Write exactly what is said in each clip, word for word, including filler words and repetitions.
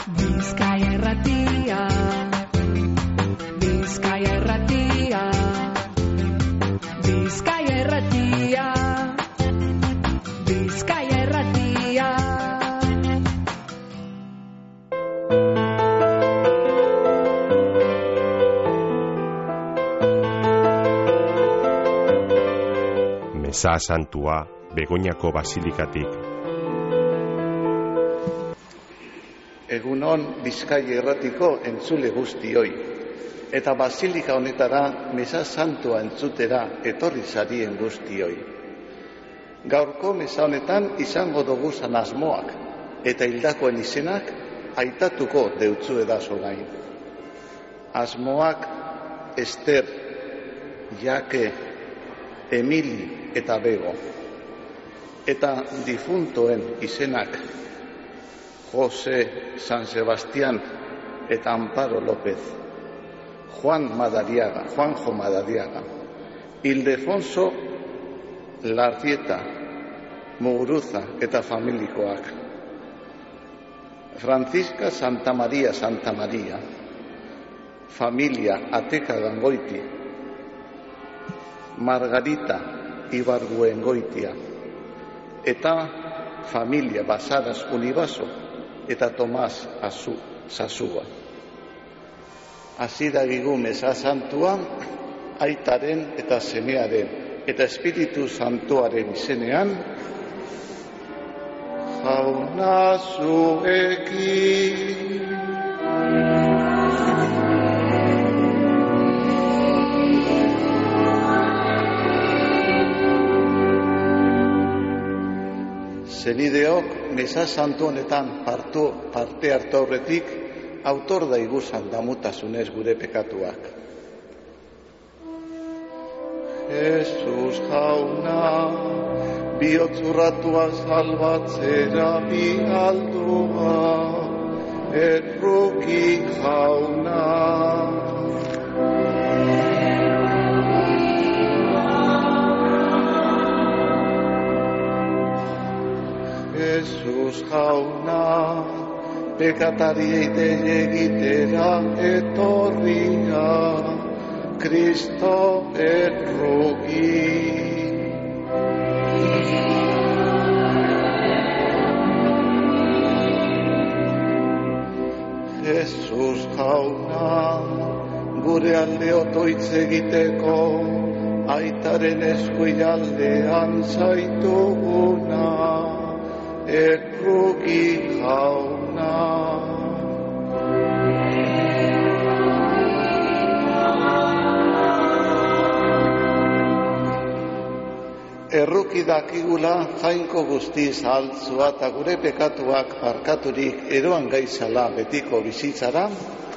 Bizkaia Irratia, Bizkaia Irratia, Bizkaia Irratia, Bizkaia Irratia. Meza Santua, Begoñako Basilikatik. Egunon Bizkaia Irratiko entzule guztioi, eta basilika honetara Meza Santua entzutera etorri zarien guztioi. Gaurko meza honetan izango doguzan asmoak eta hildakoen izenak aitatuko deutzu edazo gain. Asmoak Ester, Jake, Emili eta Bego. Eta difuntoen izenak Jose San Sebastián eta Amparo López, Juan Madariaga, Juanjo Madariaga, Ildefonso Larrieta, Muguruza eta familikoak, Francisca Santa María Santa María, familia Ateka Gangoiti, Margarita Ibarguengoitia, eta familia Basadas Unibaso, eta Tomas Azu, Sasua. Hasi dagigu Meza Santua, aitaren eta semearen eta Espiritu Santuaren izenean, jauna zuekin. Zenideok, Meza Santu honetan partu, parte hartu aurretik, autor daiguzan damutasunez gure pekatuak. Jesus jauna, bihotzurratua salbatzera bihaldua, erruki jauna. Jesus jauna, pekatariei dei egitera etorria, Kristo erruki. Jesus jauna, gure alde otoitz egiteko, aitaren eskuialdean zaituguna, erruki jauna. Erruki dakigula jainko guztiz altzua eta gure pekatuak barkaturik eroan gaizala betiko bizitzara,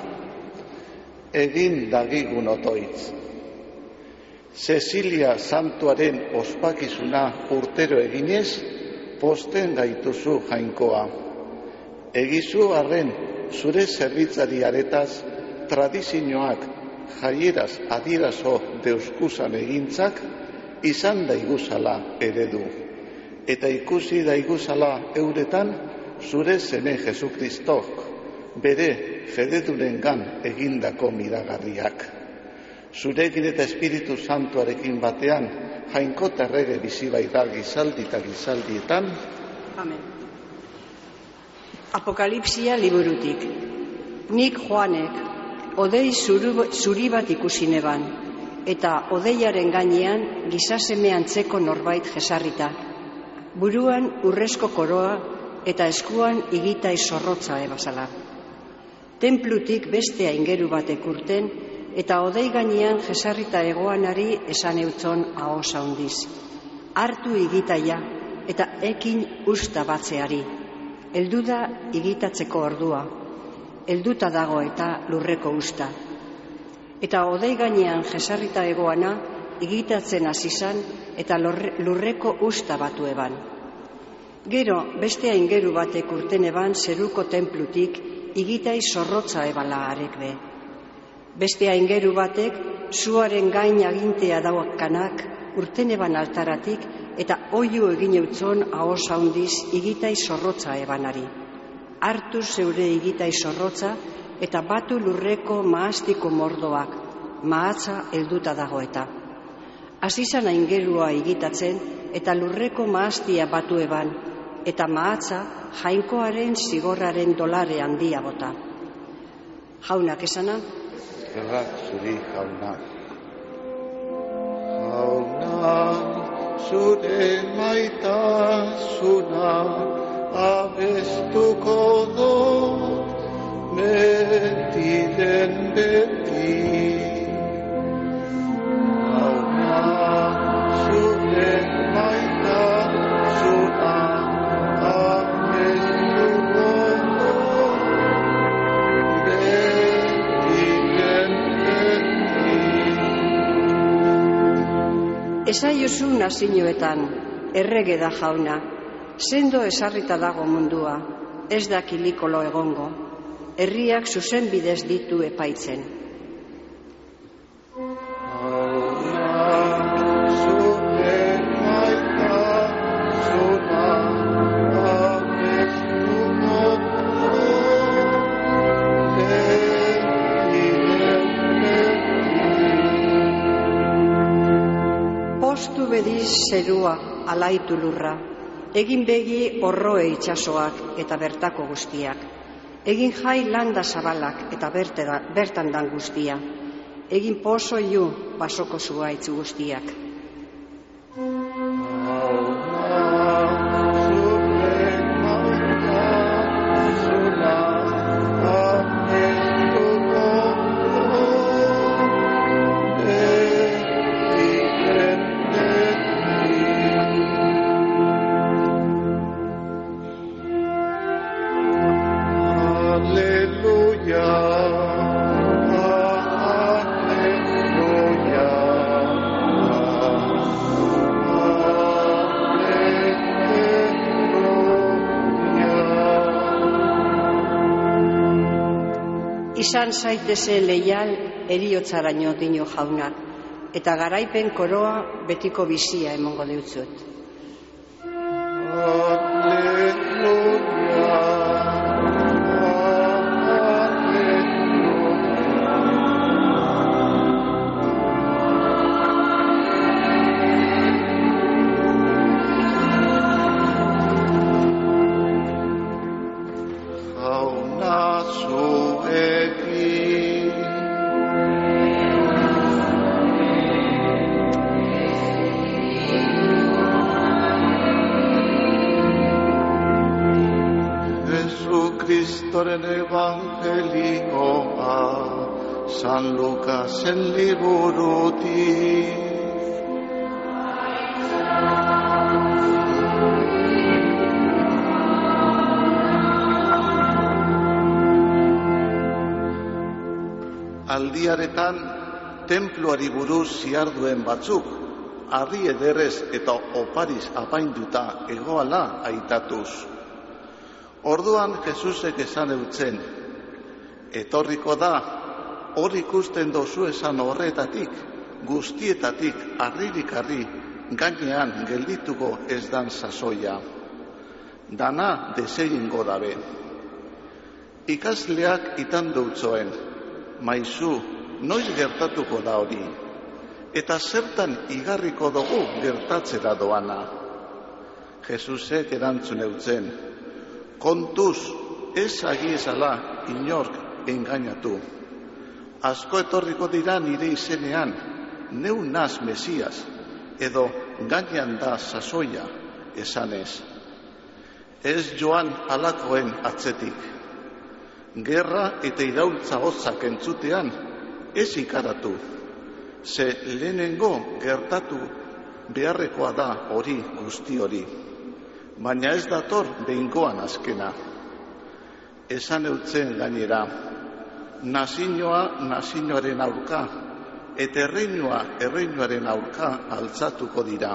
egin dagigun otoitz. Cecilia Santuaren ospakizuna urtero eginez, posten gaituzu jainkoa. Egizu arren zure zerbitzari aretaz tradizioak jaieraz adierazo deuskuzan egintzak izan daiguzala eredu. Eta ikusi daiguzala euretan zure zene Jesukristok bere fededurengan egindako miragarriak. Zurekin eta Espiritu Santuarekin batean jainko errege bizi baita gizaldi eta gizaldietan. Amen. Apokalipsia liburutik. Nik Joanek odei zuru, zuri bat ikusi neban, eta odeiaren gainean gizaseme antzeko norbait jesarrita. Buruan urrezko koroa eta eskuan igitai zorrotza ebazala. Tenplutik beste aingeru batek urten, eta odei gainean jesarrita egoanari esan eutzon ahos handiz. Hartu igitaia eta ekin usta batzeari. Heldu da igitatzeko ordua. Helduta dago eta lurreko usta. Eta odei gainean jesarrita egoana igitatzen hasi zan eta lurreko usta batu eban. Gero beste aingeru batek urten eban zeruko tenplutik igitai zorrotza ebala arek be. Beste aingeru batek zuaren gain agintea daukanak urten eban altaratik eta oiu egin eutzon ahos handiz igitai zorrotza ebanari. hartu zeure egitai zorrotza eta batu lurreko mahastiko mordoak, mahatza helduta dago eta. Azizan aingerua egitatzen eta lurreko mahastia batu eban, eta mahatza jainkoaren zigorraren dolare handia bota. Jaunak esana? Eskerrak zuri, jauna. Jauna, zure maitasuna abestuko dut, betiren beti. Jauna, zure maitasuna abestuko dut, betiren beti. Esaiozu nazioetan, errege da jauna, sendo esarrita dago mundua, ez da kilikolo egongo, herriak zuzen bidez ditu epaitzen. Postu bediz zerua alaitu lurra, egin begi orroe itsasoak eta bertako guztiak, egin jai landa zabalak eta bertan dan guztia, egin pozo iu basoko zuaitz guztiak. Izan zaiteze leial eriotzaraino dino jauna, eta garaipen koroa betiko bizia emongo deutzut. Kristoren evangelioa, San Lukasen liburutik. Aldiaretan, tenpluari buruz ziarduen batzuk, harri ederrez eta opariz apainduta egoala aitatuz. Orduan Jesusek esan eutzen, etorriko da, hor ikusten dozu esan horretatik, guztietatik harririk harri, gainean geldituko ez dan sasoia. Dana desegingo dabe. Ikasleak itan dutzoen, maizu, noiz gertatuko da hori, eta zertan igarriko dugu gertatzera doana. Jesusek erantzun eutzen, kontuz, ez agiezala inork engainatu. Asko etorriko dira nire izenean, neu naz Mesias, edo gainean da sasoia, esanez. Ez joan halakoen atzetik. Gerra eta iraultza hotzak entzutean, ez ikaratu. Ze lehenengo gertatu beharrekoa da hori guzti hori. Baina ez dator behingoan azkena. Esan eutzen gainera, nazioa nazioaren aurka, eta erreinua erreinuaren aurka altzatuko dira.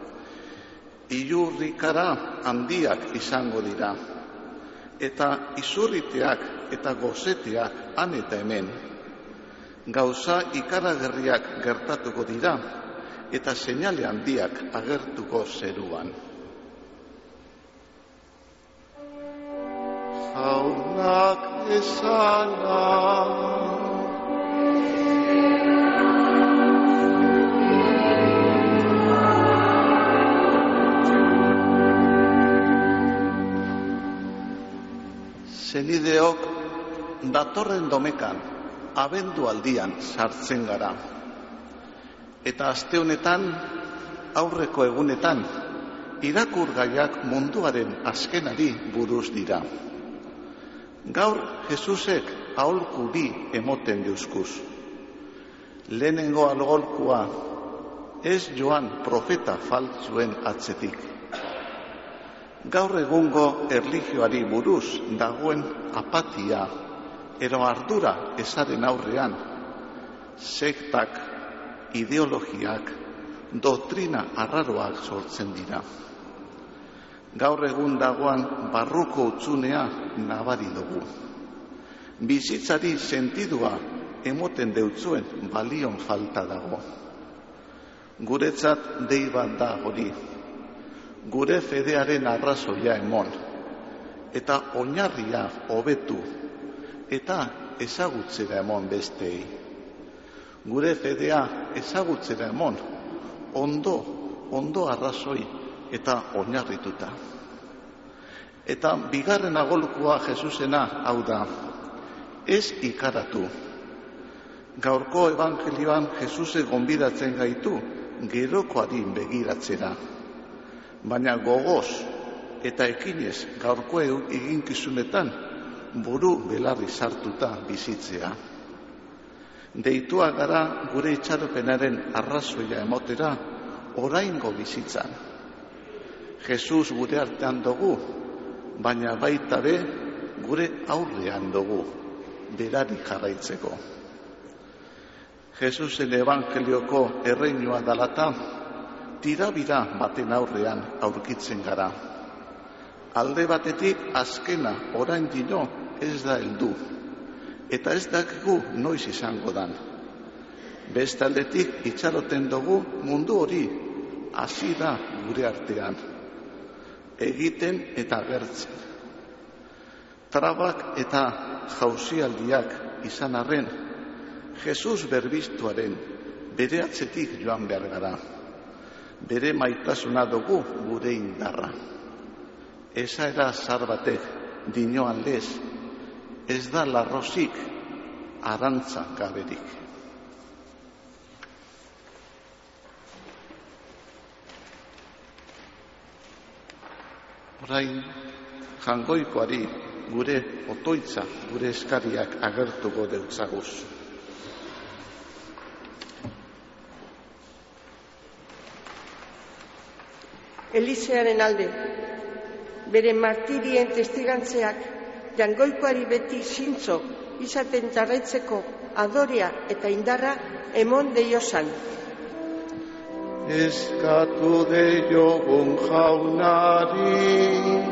Ilurrikara handiak izango dira, eta izurriteak eta gozeteak han eta hemen. Gauza ikaragarriak gertatuko dira, eta seinale handiak agertuko zeruan. jaunak esana. Zenideok, datorren domekan, abendu aldian sartzen gara. Eta aste honetan, aurreko egunetan, irakurgaiak munduaren azkenari buruz dira. Gaur Jesusek aholku bi emoten deuskuz. Lehenengo aholkua, ez joan profeta faltzuen atzetik. Gaur egungo erlijioari buruz dagoen apatia, ero ardura ezaren aurrean, sektak, ideologiak, doktrina arraroak sortzen dira. Gaur egun dagoan barruko utxunea nabari dugu. Bizitzari sentidua emoten deutzuen balion falta dago. Guretzat dei bat da hori. Gure fedearen arrazoia emon, eta oinarria hobetu, eta ezagutzera emon bestei. Gure fedea ezagutzera emon, ondo, ondo arrazoi eta oinarrituta. Eta bigarren agolkua Jesusena hau da, ez ikaratu. Gaurko evangelioan Jesuse gonbidatzen gaitu gerokoari begiratzera. Baina gogoz eta ekinez gaurko eginkizunetan buru belarri sartuta bizitzea. Deitua gara gure itxaropenaren arrazoia emotera oraingo bizitzan. Jesus gure artean dugu, baina baita be gure aurrean dugu, berari jarraitzeko. Jesusen evangelioko erreinua dalata, tirabira baten aurrean aurkitzen gara. Alde batetik azkena orain dino ez da heldu, eta ez dakigu noiz izango dan. Beste aldetik itxaroten dugu mundu hori hasi da gure artean, egiten eta agertzen. Trabak eta jauzialdiak izan arren, Jesus berbiztuaren bere atzetik joan behar gara. Bere maitasuna dugu gure indarra. Esaera zar batek dinoan lez, ez da larrozik arantza gaberik. Orain jangoikoari gure otoitza, gure eskariak agertuko deutzaguz. Elizearen alde, bere martirien testigantzeak jangoikoari beti zintzo izaten jarraitzeko adorea eta indarra emon deiozan. Eskatu deiogun jaunari,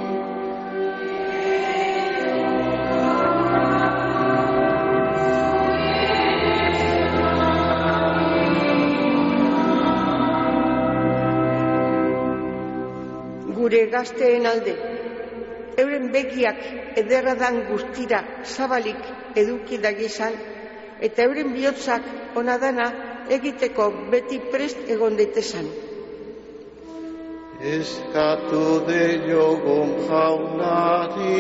gure gazteen alde, euren begiak ederradan guztira zabalik eduki dagizan, eta euren bihotzak onadana egiteko beti prest egon daitezan. eskatu deiogun jaunari,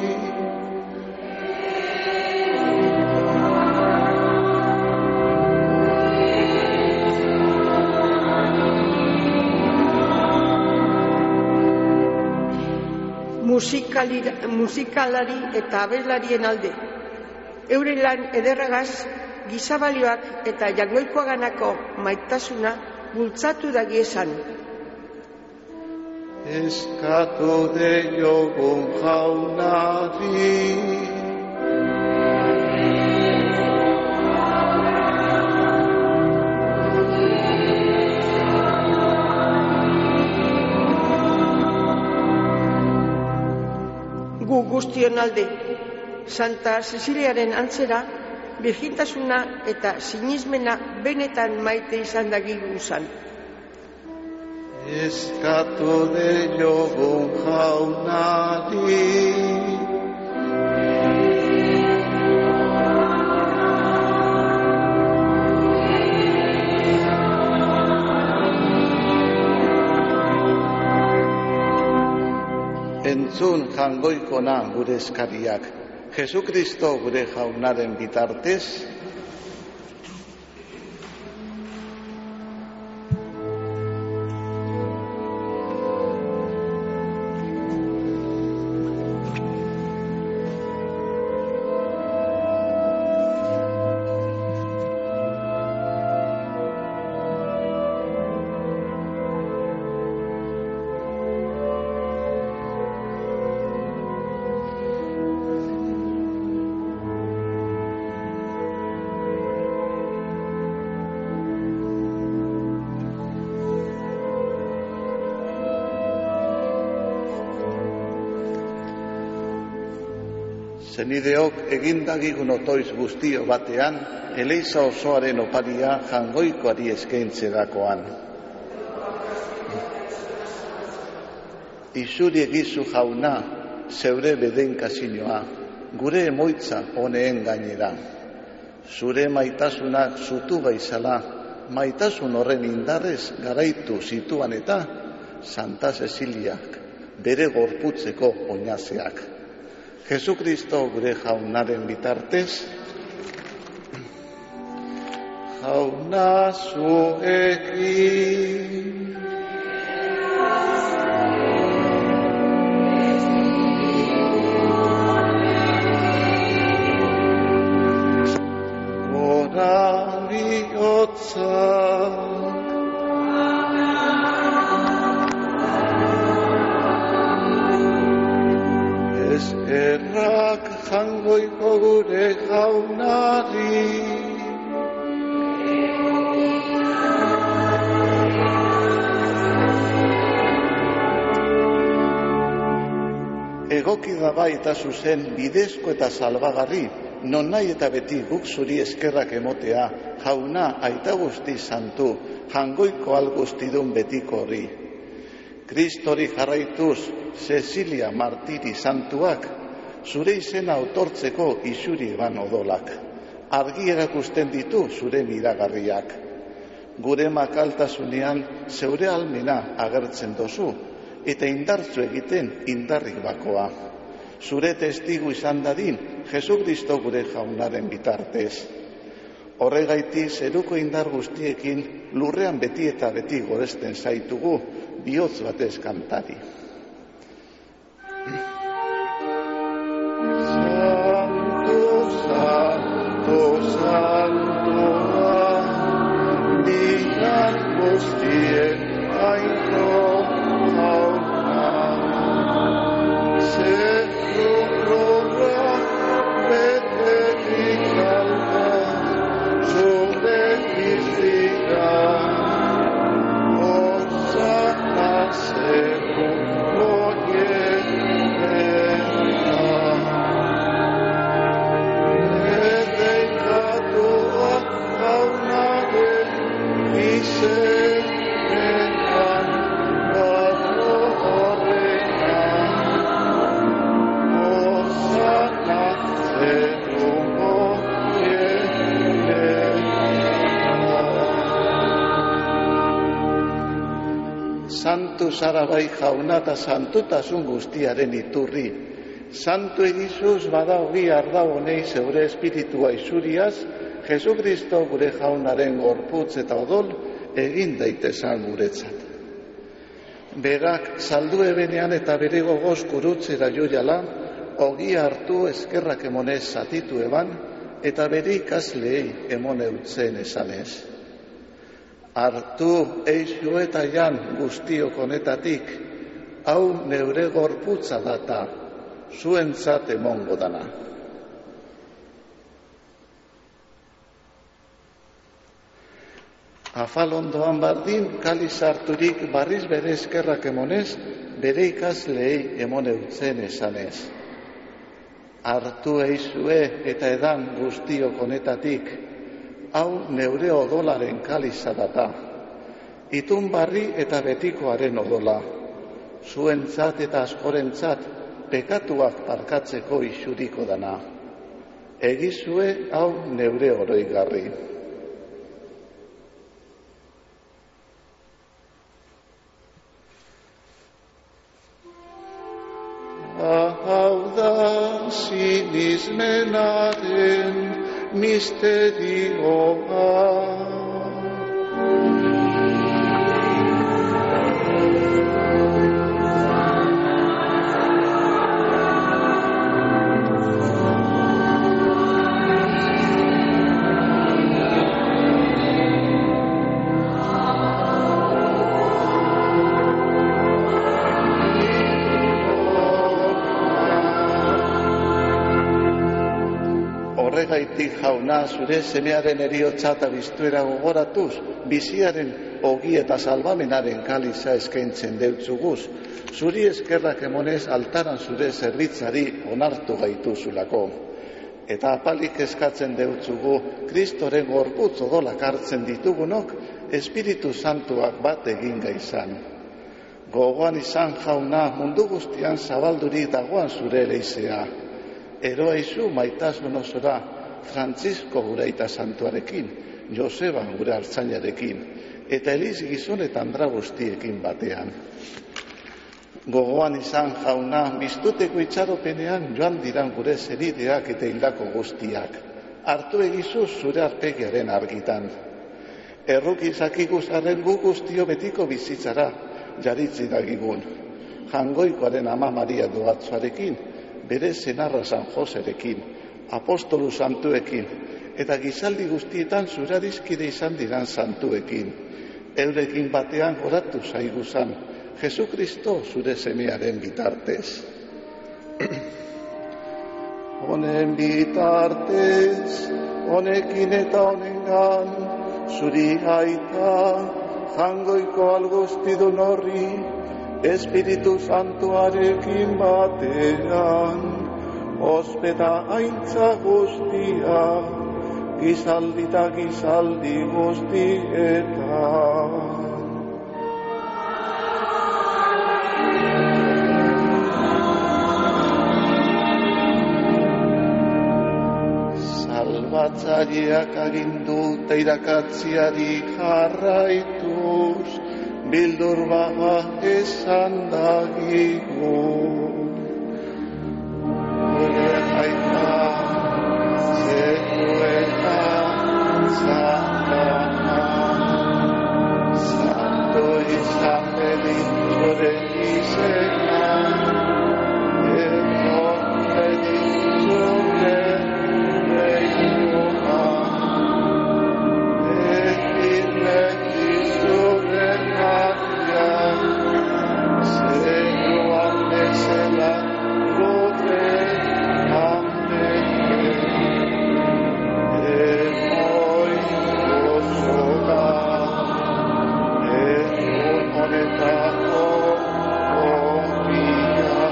musikalari eta abelarien alde. Euren lan ederragaz, gizabalioak eta jangoikoaganako maitasuna bultzatu dagiezan. eskatu deiogun jaunari, gu guztion alde, Santa Ceciliaren antzera, birgintasuna eta sinismena benetan maite izan dagigun zan. eskatu deiogun jaunari, entzun jangoikona gure eskariak, Jesukristo gure jaunaren bitartez, zenideok egindagigun otoiz guztio batean, eleiza osoaren oparia jangoikoari eskaintzerakoan. Izuri egizu jauna, zeure bedenkazinoa, gure emoitza honeen gainera. Zure maitasunak zutu gaizala, maitasun horren indarrez garaitu zituan eta Santa Ceciliak bere gorputzeko oinazeak. Jesukristo gure jaunaren bitartez, jauna zuekin. Gora bihotzak, eskerrak jangoiko gure jaunari. Egoki da bai eta zuzen bidezko eta salbagarri, non nahi eta beti guk zuri eskerrak emotea, jauna aita guzti santu, jangoiko algustidun betiko hori. Kristori jarraituz, Cecilia martiri santuak, zure izena otortzeko isuri eban odolak. Argi erakusten ditu zure miragarriak. Gure makaltasunean zeure almena agertzen dozu, eta indartzu egiten indarrik bakoa. Zure testigu izan dadin, Jesukristo gure jaunaren bitartez. Horregaiti zeruko indar guztiekin lurrean beti eta beti goresten zaitugu, bihotz batez kantari. Santo, santo, santoa, dinan guztien aito jauna. Zerrurra betetik alda, zure izira, osana zerru goietena. Edeikatua jaunaren izenean, garo horrean, osana zerru Santu zara bai jauna eta santutasun guztiaren iturri. Santu egizuz bada hogi arda honei zeure espiritua izuriaz, Jesukristo gure jaunaren gorputz eta odol egin daitezan guretzat. Berak saldu ebenean eta bere gogoz kurutzera joiala, hogi hartu eskerrak emonez zatitu eban, eta bere ikasleei emone utzen esanez. Hartu eixo eta jan guztiok honetatik, hau neure gorputza data, zuentzat emongo dana. Afal ondoan bardin, kaliz harturik barriz bere eskerrak emonez, bere ikasleei emone utzen esanez. Hartu eizue eta edan guztiok honetatik, hau neure odolaren kaliza data, itun barri eta betikoaren odola, zuentzat eta askorentzat pekatuak parkatzeko isuriko dana. Egizue hau neure oroigarri. sinismenaren misterioa. Horregaitik jauna, zure semearen eriotza eta biztuera gogoratuz, biziaren ogi eta salbamenaren kaliza eskaintzen deutzuguz, zuri eskerrak emonez altaran zure zerbitzari onartu gaituzulako. Eta apalik eskatzen deutzugu, Kristoren gorputz odolak hartzen ditugunok, Espiritu Santuak bat egin gaizan. Gogoan izan jauna, mundu guztian zabaldurik dagoan zure leizea. Eroa izu maitasun osora, Frantzisko gure aita santuarekin, Joseba gure hartzainarekin, eta Eliz gizon eta andra guztiekin batean. Gogoan izan jauna, biztuteko itxaropenean joan diran gure zerideak eta hildako guztiak. Hartu egizu zure arpegiaren argitan. Erruk izakiguz arren gu guztio betiko bizitzara jaritzi dagigun. Jangoikoaren ama Maria doatzuarekin, bere senarra San Joserekin, apostolu santuekin, eta gizaldi guztietan zurarizkide izan diran santuekin. Eurekin batean goratu zaiguzan, Jesukristo zure semearen bitartez. Honen bitartez, honekin eta honengan, zuri aita, jangoiko alguztidun horri, Espiritu Santuarekin batean, ospeta aintza guztia, gizaldi eta gizaldi guztietan. Salbatzaileak agindu eta irakatziari jarraituz, bildur baga esan dagigu. Gure aita, zekueta, zakana, santo izan belit zure izena, egon belit zure reinoa, egin belit zure zeruan bezala gure handeke, emoi gozoa, egun honetako onbia,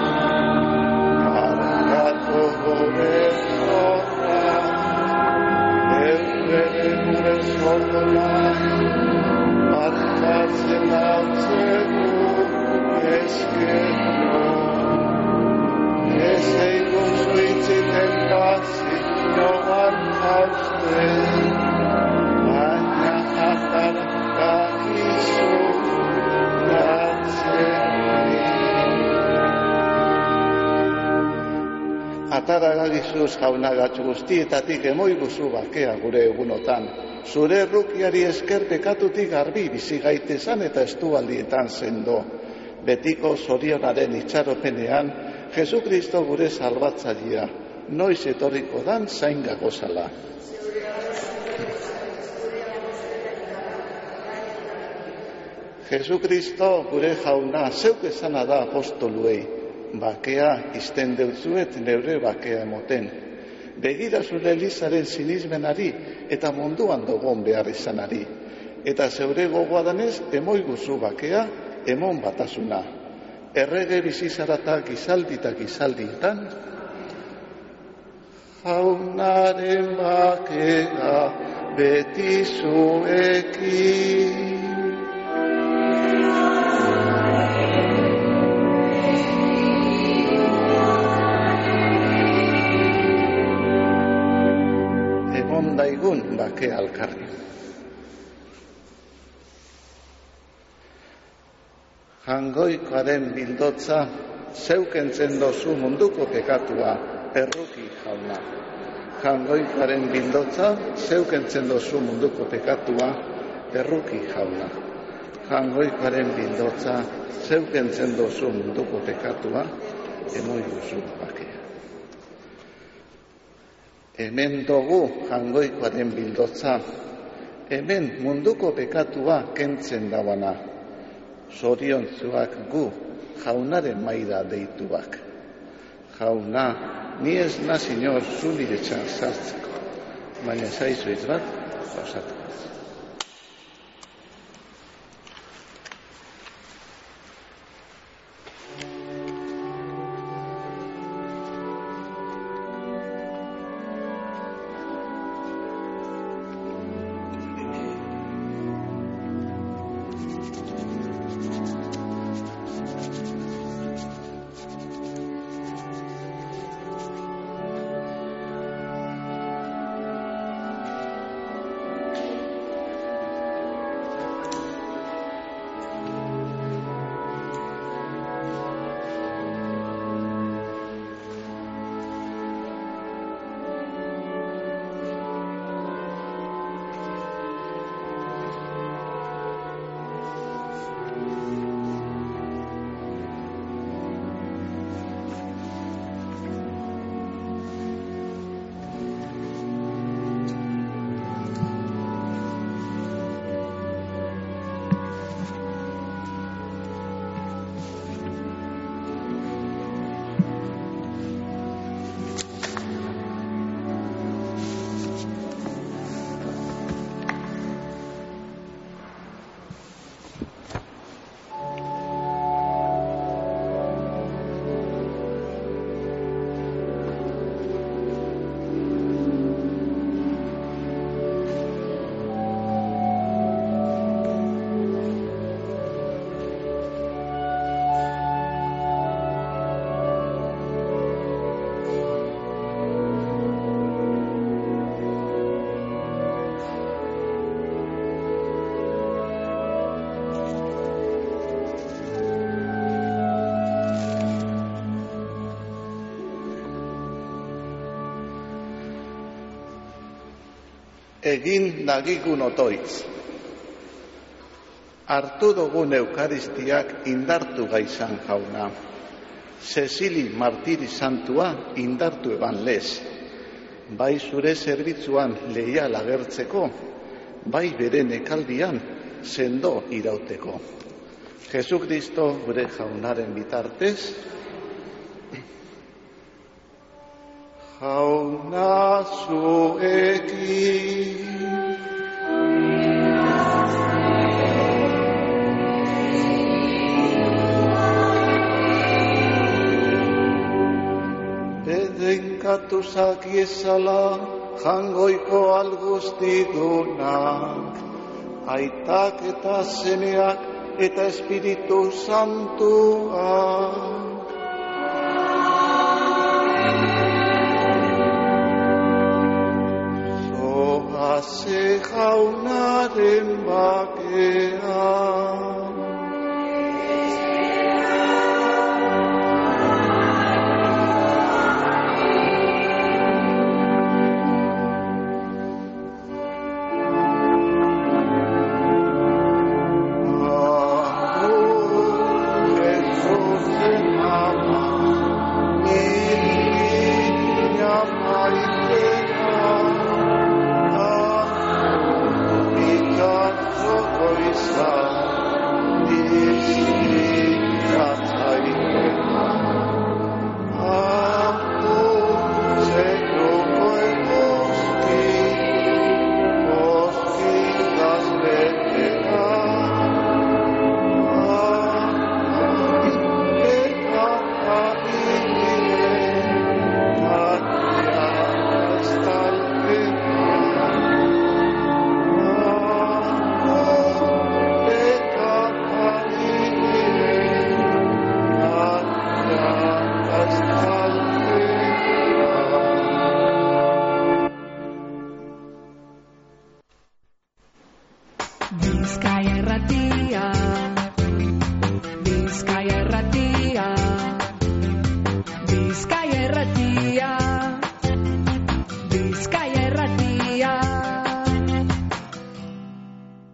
kargatu gure zorra, eurere gure zordola, markatzen lautzeko ezkerro, ez eigun zuitziten gazi joan hauzte, baina atar gakizu gatzeri. Atara gagizuz jaunagatz guztietatik emoi guzu bakea gure egunotan, zure errukiari esker pekatutik garbi bizi gaitezan eta estualdietan sendo. Betiko zorionaren itxaropenean, Jesukristo gure salbatzailea, noiz etorriko dan zain gagozala. Jesukristo gure jauna, zeuk esana da apostoluei, bakea izten deutzuet neure bakea emoten. Begira zure Elizaren sinismenari eta munduan dogon behar izanari. Eta zeure gogoa danez, emoi guzu bakea, emon batasuna. Errege bizizarata gizaldi eta gizaldietan, jaunaren bakea beti zuekin. Emon daigun bakea alkarri. Jangoikoaren bildotza, zeukentzen dozu munduko pekatua, erruki jauna. Jangoikaren bildotza, zeukentzen dozu munduko pekatua, erruki jauna. Jangoikaren bildotza, zeukentzen dozu munduko pekatua, emoi duzu bakea. Hemen dugu jangoikoaren bildotza, hemen munduko pekatua kentzen dauana. Zoriontzuak gu jaunaren maida deituak. Jauna, ni ez naz inor zu nire txan sartzeko, baina zaizuiz bat, pasatu. Egin nagigun otoitz. Hartu dugun Eukaristiak indartu gaizan jauna. Cecili Martiri Santua indartu eban lez. Bai zure zerbitzuan leial agertzeko, bai beren ekaldian sendo irauteko. Jesukristo gure jaunaren bitartez, jauna zuekin. Bedenkatu zakiezala jangoiko alguztidunak, aitak eta semeak eta Espiritu Santuak. Zoaze jaunaren bakean. Bizkaia Irratia.